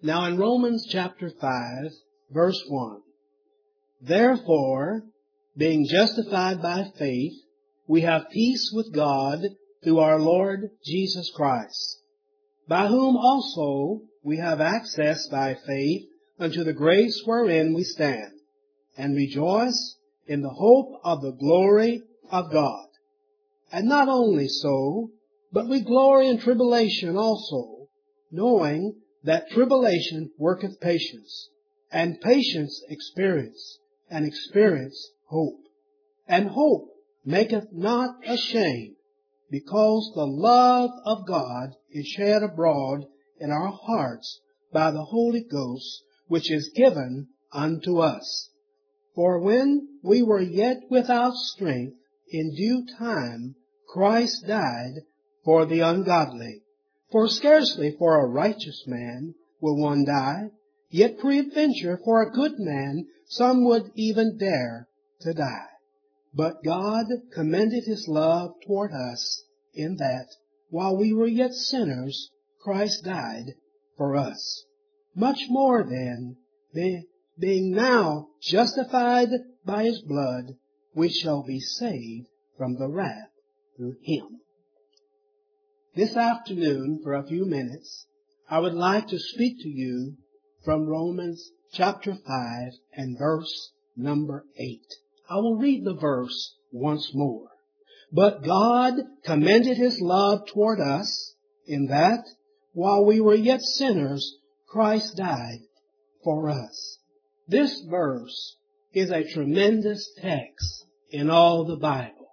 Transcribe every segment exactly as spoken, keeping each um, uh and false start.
Now in Romans chapter five, verse one, therefore, being justified by faith, we have peace with God through our Lord Jesus Christ, by whom also we have access by faith unto the grace wherein we stand, and rejoice in the hope of the glory of God. And not only so, but we glory in tribulation also, knowing that tribulation worketh patience, and patience experience, and experience hope. And hope maketh not ashamed, because the love of God is shed abroad in our hearts by the Holy Ghost, which is given unto us. For when we were yet without strength, in due time Christ died for the ungodly. For scarcely for a righteous man will one die, yet peradventure for a good man some would even dare to die. But God commended his love toward us, in that, while we were yet sinners, Christ died for us. Much more then, being now justified by his blood, we shall be saved from the wrath through him. This afternoon, for a few minutes, I would like to speak to you from Romans chapter five and verse number eight. I will read the verse once more. But God commended his love toward us, in that, while we were yet sinners, Christ died for us. This verse is a tremendous text in all the Bible.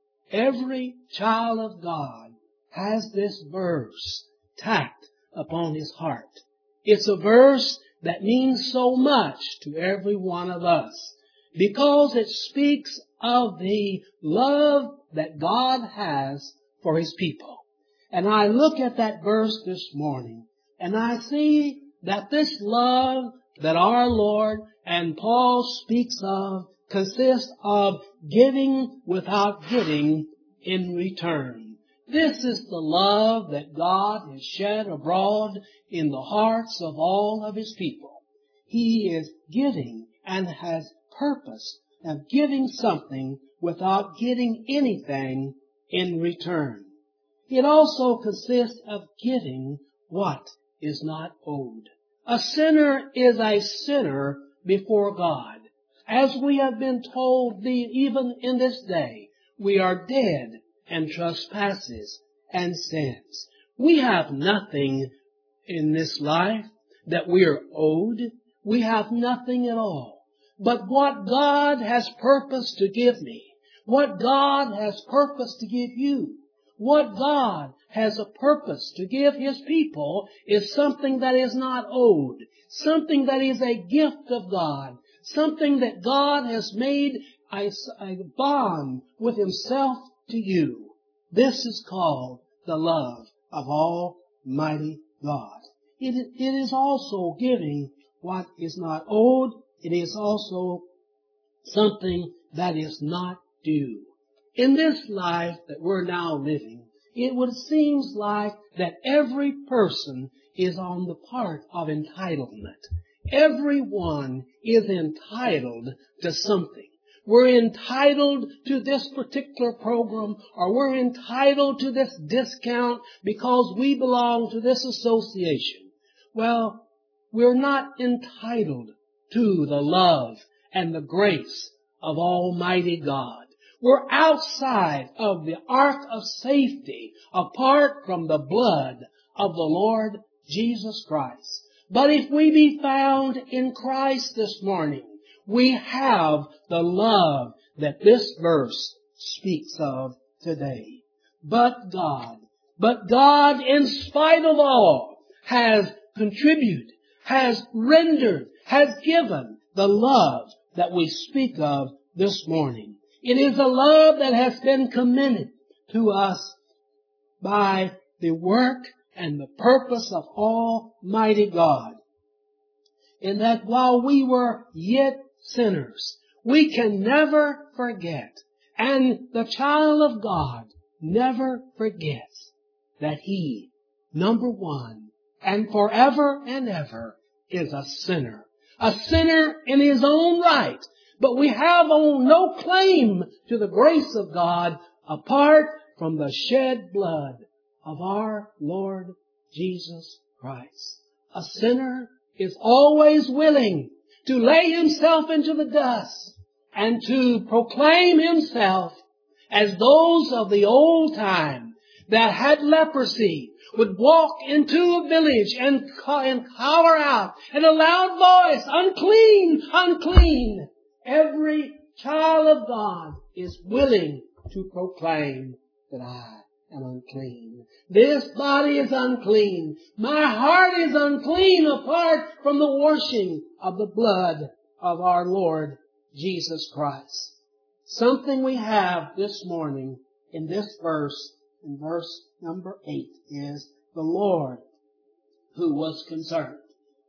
Every child of God has this verse tacked upon his heart. It's a verse that means so much to every one of us, because it speaks of the love that God has for his people. And I look at that verse this morning, and I see that this love that our Lord and Paul speaks of consists of giving without getting in return. This is the love that God has shed abroad in the hearts of all of his people. He is giving and has purpose of giving something without getting anything in return. It also consists of giving what is not owed. A sinner is a sinner before God. As we have been told, even in this day, we are dead in trespasses and sins. We have nothing in this life that we are owed. We have nothing at all. But what God has purposed to give me, what God has purposed to give you, what God has a purpose to give his people is something that is not owed, something that is a gift of God, something that God has made a, a bond with himself to you. This is called the love of Almighty God. It, it is also giving what is not owed. It is also something that is not due. In this life that we're now living, it would seem like that every person is on the part of entitlement. Everyone is entitled to something. We're entitled to this particular program, or we're entitled to this discount because we belong to this association. Well, we're not entitled to the love and the grace of Almighty God. We're outside of the ark of safety, apart from the blood of the Lord Jesus Christ. But if we be found in Christ this morning, we have the love that this verse speaks of today. But God, but God, in spite of all, has contributed, has rendered, has given the love that we speak of this morning. It is a love that has been commended to us by the work and the purpose of Almighty God. In that while we were yet sinners, we can never forget, and the child of God never forgets, that He, number one, and forever and ever, is a sinner. A sinner in his own right. But we have on no claim to the grace of God apart from the shed blood of our Lord Jesus Christ. A sinner is always willing to lay himself into the dust and to proclaim himself as those of the old time that had leprosy would walk into a village and, and holler out in a loud voice, unclean, unclean. Every child of God is willing to proclaim that I am unclean. This body is unclean. My heart is unclean apart from the washing of the blood of our Lord Jesus Christ. Something we have this morning in this verse, in verse number eight, is the Lord who was concerned.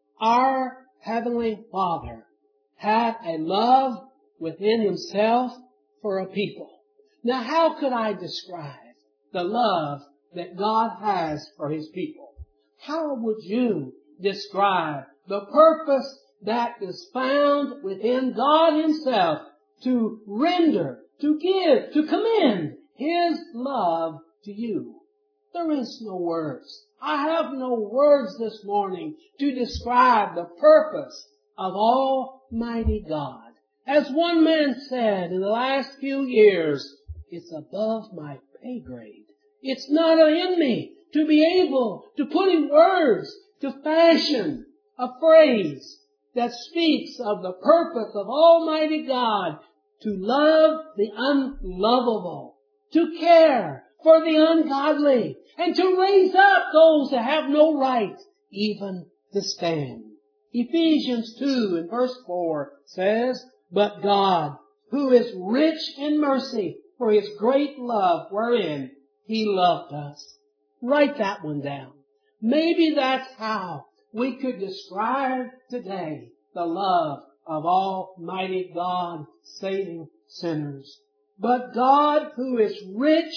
Our Heavenly Father had a love within Himself for a people. Now, how could I describe the love that God has for His people? How would you describe the purpose that is found within God Himself to render, to give, to commend His love to you? There is no words. I have no words this morning to describe the purpose of Almighty God. As one man said in the last few years, it's above my pay grade. It's not in me to be able to put in words, to fashion a phrase that speaks of the purpose of Almighty God to love the unlovable, to care for the ungodly, and to raise up those that have no right even to stand. Ephesians two and verse four says, "But God, who is rich in mercy, for His great love wherein He loved us." Write that one down. Maybe that's how we could describe today the love of Almighty God saving sinners. But God, who is rich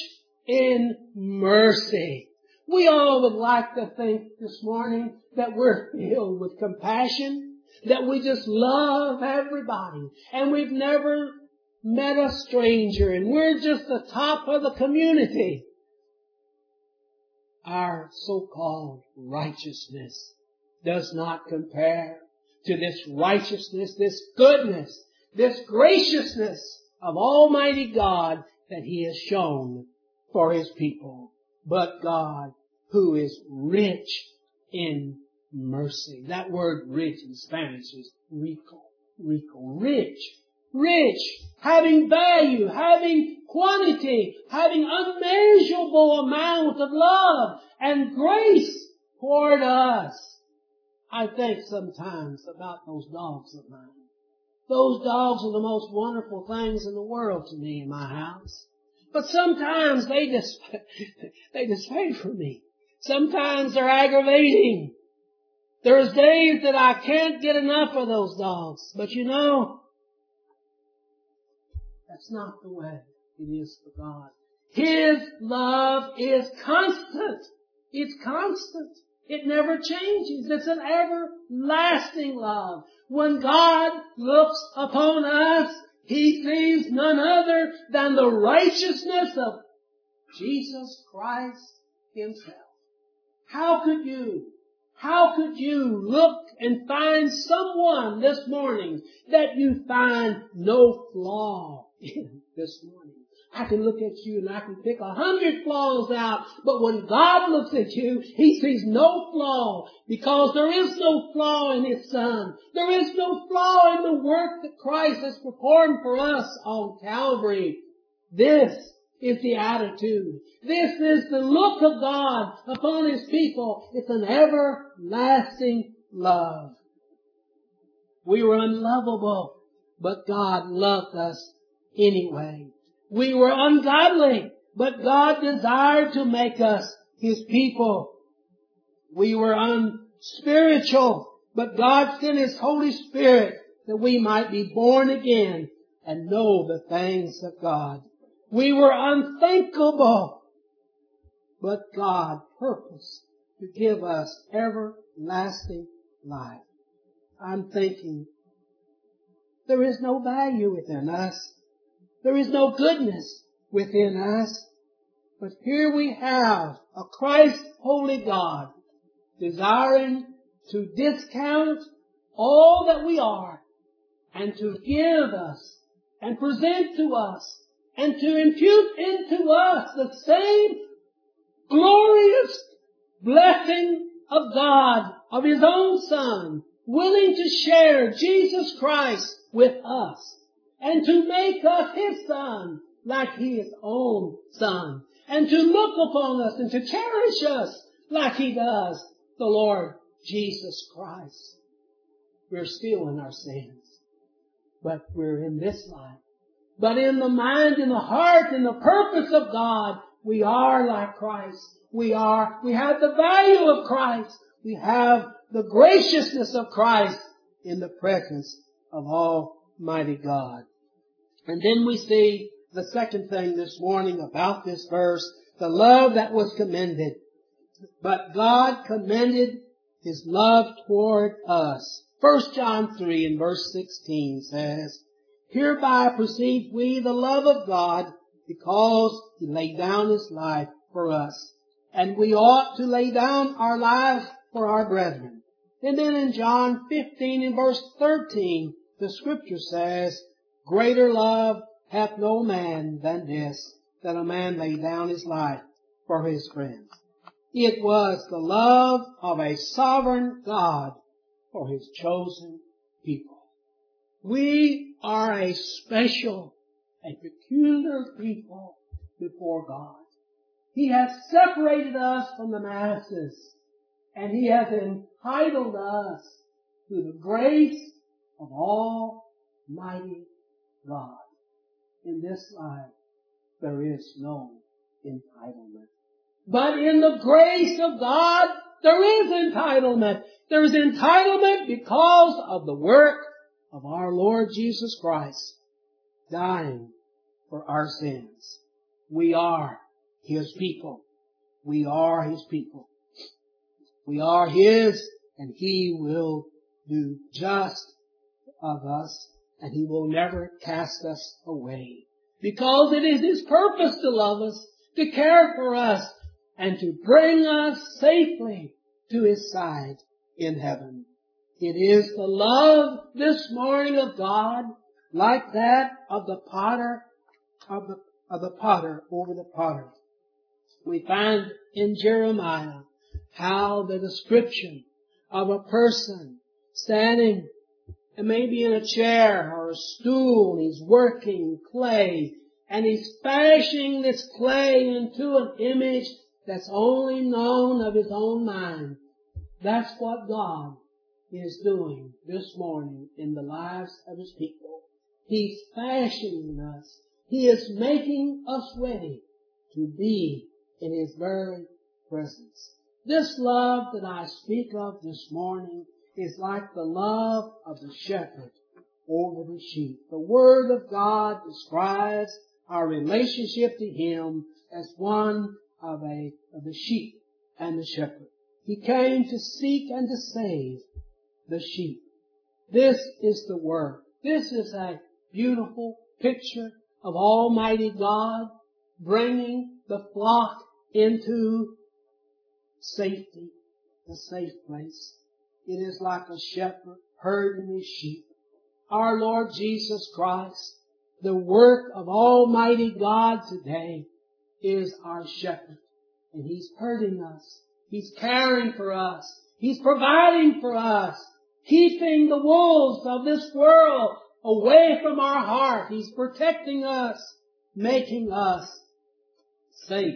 in mercy. We all would like to think this morning that we're filled with compassion, that we just love everybody, and we've never met a stranger, and we're just the top of the community. Our so-called righteousness does not compare to this righteousness, this goodness, this graciousness of Almighty God that He has shown for His people. But God, who is rich in mercy. That word rich in Spanish is rico, rico, rich, rich, having value, having quantity, having unmeasurable amount of love and grace toward us. I think sometimes about those dogs of mine. Those dogs are the most wonderful things in the world to me in my house. But sometimes they just, they disfavor me. Sometimes they're aggravating. There's days that I can't get enough of those dogs. But you know, that's not the way it is for God. His love is constant. It's constant. It never changes. It's an everlasting love. When God looks upon us, He sees none other than the righteousness of Jesus Christ Himself. How could you, how could you look and find someone this morning that you find no flaw in this morning? I can look at you and I can pick a hundred flaws out, but when God looks at you, He sees no flaw, because there is no flaw in His Son. There is no flaw in the work that Christ has performed for us on Calvary. This is the attitude. This is the look of God upon His people. It's an everlasting love. We were unlovable, but God loved us anyway. We were ungodly, but God desired to make us His people. We were unspiritual, but God sent His Holy Spirit that we might be born again and know the things of God. We were unthinkable, but God purposed to give us everlasting life. I'm thinking, there is no value within us. There is no goodness within us. But here we have a Christ holy God desiring to discount all that we are and to give us and present to us and to impute into us the same glorious blessing of God, of His own Son, willing to share Jesus Christ with us and to make us His Son like His own Son, and to look upon us and to cherish us like He does the Lord Jesus Christ. We're still in our sins, but we're in this life. But in the mind, in the heart, in the purpose of God, we are like Christ. We are, we have the value of Christ. We have the graciousness of Christ in the presence of Almighty God. And then we see the second thing this morning about this verse, the love that was commended. But God commended His love toward us. First John three and verse sixteen says, hereby perceive we the love of God, because He laid down His life for us. And we ought to lay down our lives for our brethren. And then in John fifteen and verse thirteen, the Scripture says, greater love hath no man than this, that a man lay down his life for his friends. It was the love of a sovereign God for His chosen people. We are a special, a peculiar people before God. He has separated us from the masses, and He has entitled us to the grace of Almighty God. In this life, there is no entitlement. But in the grace of God, there is entitlement. There is entitlement because of the work of our Lord Jesus Christ, dying for our sins. We are His people. We are His people. We are His, and He will do just of us, and He will never cast us away. Because it is His purpose to love us, to care for us, and to bring us safely to His side in heaven. It is the love this morning of God, like that of the potter, of the, of the potter over the potter. We find in Jeremiah how the description of a person standing and maybe in a chair or a stool, and he's working clay, and he's fashioning this clay into an image that's only known of his own mind. That's what God is doing this morning in the lives of His people. He's fashioning us. He is making us ready to be in His very presence. This love that I speak of this morning is like the love of the shepherd over the sheep. The Word of God describes our relationship to Him as one of a of the sheep and the shepherd. He came to seek and to save the sheep. This is the Word. This is a beautiful picture of Almighty God bringing the flock into safety, a safe place. It is like a shepherd herding his sheep. Our Lord Jesus Christ, the work of Almighty God today, is our shepherd. And He's herding us. He's caring for us. He's providing for us. Keeping the wolves of this world away from our heart. He's protecting us. Making us safe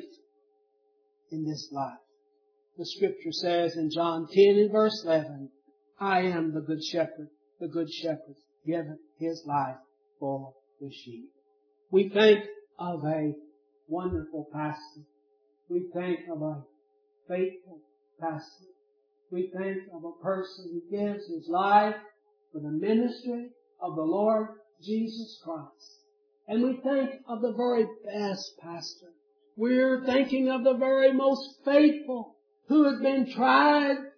in this life. The Scripture says in John ten and verse eleven, I am the good shepherd. The good shepherd giveth his life for the sheep. We think of a wonderful pastor. We think of a faithful pastor. We think of a person who gives his life for the ministry of the Lord Jesus Christ. And we think of the very best pastor. We're thinking of the very most faithful, who has been tried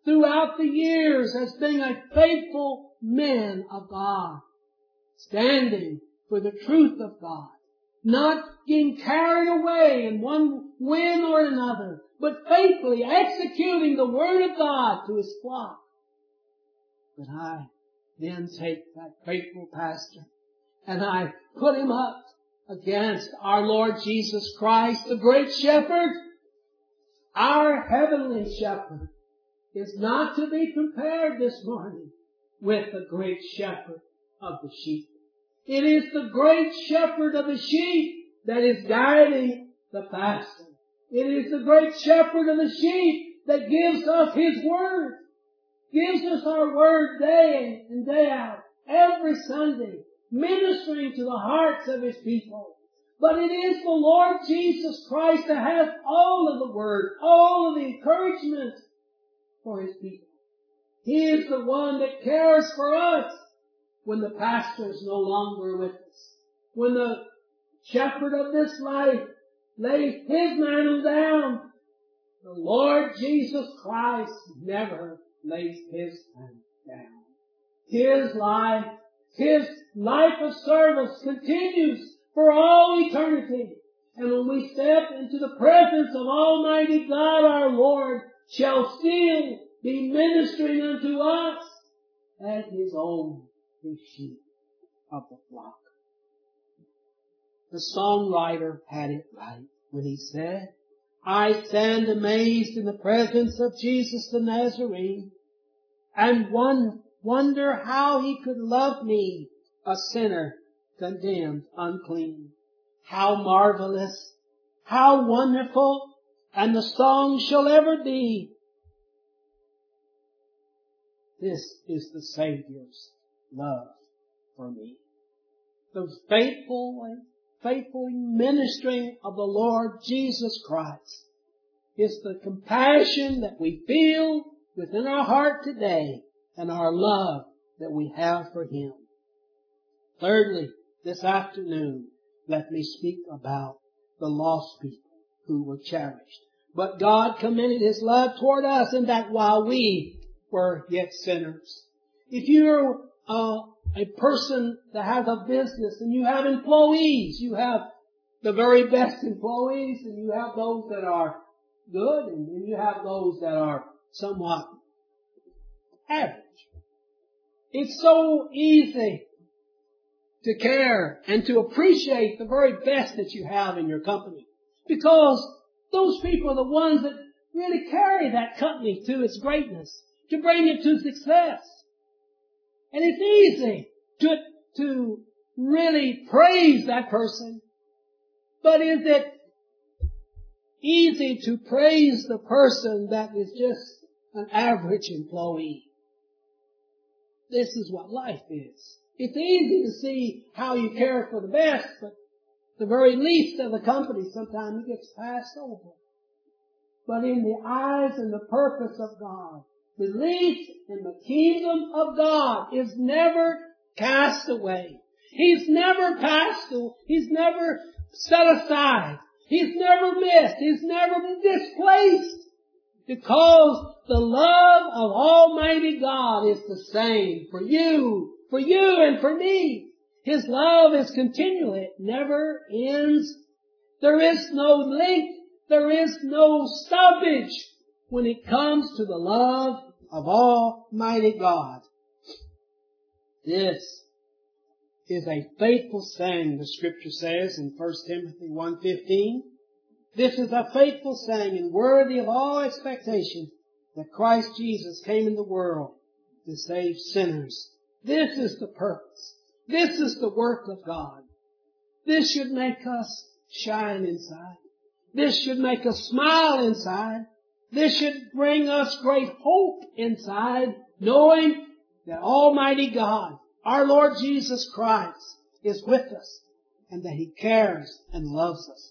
throughout the years as being a faithful man of God, standing for the truth of God, not getting carried away in one wind or another, but faithfully executing the Word of God to His flock. But I then take that faithful pastor and I put him up against our Lord Jesus Christ, the great shepherd. Our heavenly shepherd is not to be compared this morning with the great shepherd of the sheep. It is the great shepherd of the sheep that is guiding the pastor. It is the great shepherd of the sheep that gives us His Word, gives us our Word day in and day out, every Sunday, ministering to the hearts of His people. But it is the Lord Jesus Christ that has all of the Word, all of the encouragement for His people. He is the one that cares for us when the pastor is no longer with us. When the shepherd of this life lays his mantle down, the Lord Jesus Christ never lays His mantle down. His life, His life of service continues for all eternity. And when we step into the presence of Almighty God, our Lord shall still be ministering unto us as His own, His sheep of the flock. The songwriter had it right when he said, I stand amazed in the presence of Jesus the Nazarene and one, wonder how He could love me, a sinner condemned unclean. How marvelous, how wonderful, and the song shall ever be. This is the Savior's love for me. The faithful and faithful ministering of the Lord Jesus Christ is the compassion that we feel within our heart today and our love that we have for Him. Thirdly, this afternoon, let me speak about the lost people who were cherished. But God commended His love toward us in that while we were yet sinners. If you're uh, a person that has a business and you have employees, you have the very best employees and you have those that are good and then you have those that are somewhat average. It's so easy to care and to appreciate the very best that you have in your company, because those people are the ones that really carry that company to its greatness, to bring it to success. And it's easy to, to really praise that person, but is it easy to praise the person that is just an average employee? This is what life is. It's easy to see how you care for the best, but the very least of the company sometimes gets passed over. But in the eyes and the purpose of God, the least in the kingdom of God is never cast away. He's never passed away. He's never set aside. He's never missed. He's never been displaced. Because the love of Almighty God is the same for you, for you and for me. His love is continual. It never ends. There is no length. There is no stoppage when it comes to the love of Almighty God. This is a faithful saying, the Scripture says in First Timothy one fifteen. This is a faithful saying and worthy of all expectation that Christ Jesus came in the world to save sinners. This is the purpose. This is the work of God. This should make us shine inside. This should make us smile inside. This should bring us great hope inside, knowing that Almighty God, our Lord Jesus Christ, is with us and that He cares and loves us.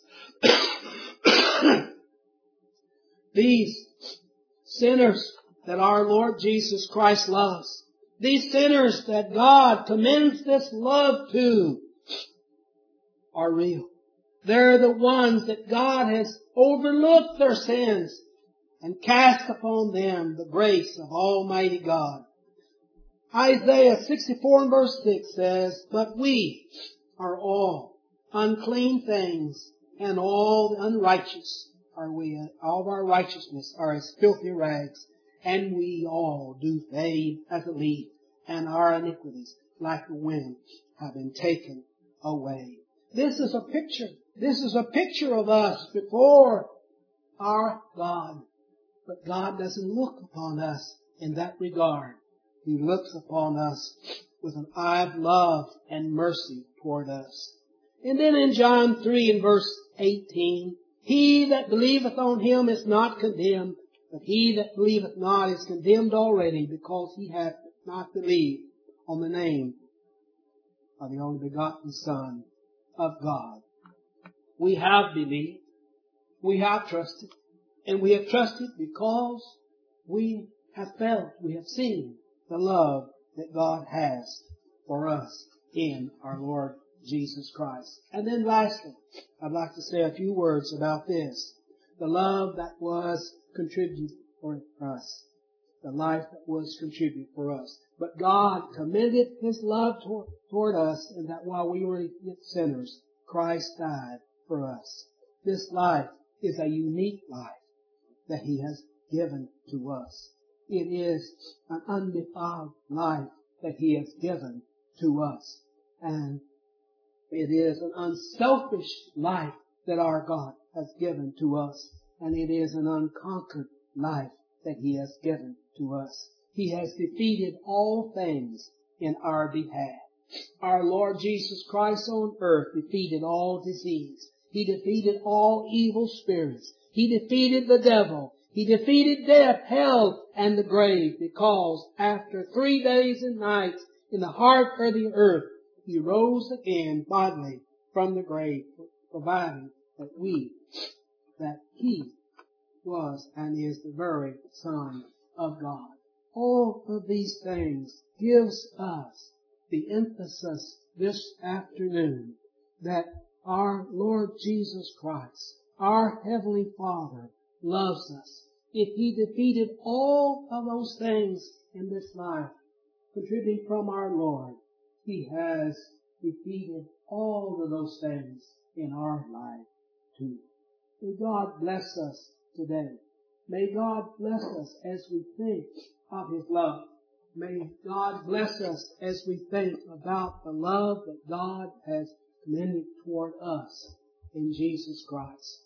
These sinners that our Lord Jesus Christ loves, these sinners that God commends this love to, are real. They're the ones that God has overlooked their sins and cast upon them the grace of Almighty God. Isaiah sixty-four and verse six says, "But we are all unclean things, and all unrighteous are we. All of our righteousness are as filthy rags, and we all do fade as a leaf, and our iniquities, like the wind, have been taken away." This is a picture. This is a picture of us before our God. But God doesn't look upon us in that regard. He looks upon us with an eye of love and mercy toward us. And then in John three and verse eighteen, "He that believeth on him is not condemned, but he that believeth not is condemned already, because he hath not believed on the name of the only begotten Son of God." We have believed, we have trusted, and we have trusted because we have felt, we have seen the love that God has for us in our Lord Jesus Christ. And then lastly, I'd like to say a few words about this. The love that was contributed for us. The life that was contributed for us. But God commended His love toward, toward us, and that while we were yet sinners, Christ died for us. This life is a unique life that He has given to us. It is an undefiled life that He has given to us. And it is an unselfish life that our God has given to us. And it is an unconquered life that He has given to us. He has defeated all things in our behalf. Our Lord Jesus Christ on earth defeated all disease. He defeated all evil spirits. He defeated the devil. He defeated death, hell, and the grave, because after three days and nights in the heart of the earth, He rose again bodily from the grave, providing that we, that He was and is the very Son of God. All of these things gives us the emphasis this afternoon that our Lord Jesus Christ, our Heavenly Father, loves us. If He defeated all of those things in this life, contributing from our Lord, He has defeated all of those things in our life too. May God bless us today. May God bless us as we think of His love. May God bless us as we think about the love that God has commended toward us in Jesus Christ.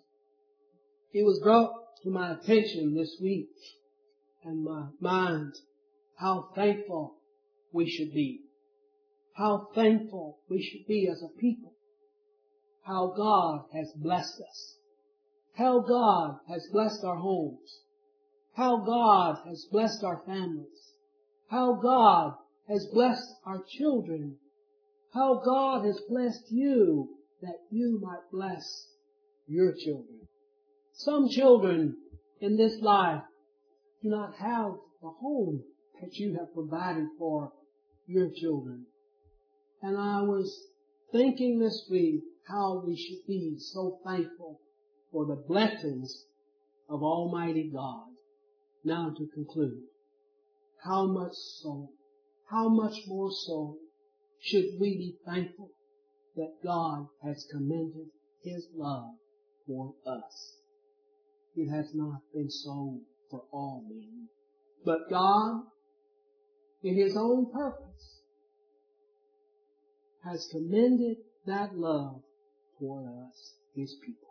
It was brought to my attention this week and my mind how thankful we should be. How thankful we should be as a people. How God has blessed us. How God has blessed our homes. How God has blessed our families. How God has blessed our children. How God has blessed you that you might bless your children. Some children in this life do not have the home that you have provided for your children. And I was thinking this week how we should be so thankful for the blessings of Almighty God. Now to conclude, how much so, how much more so should we be thankful that God has commended His love for us. It has not been so for all men, but God, in His own purpose, has commended that love toward us, His people.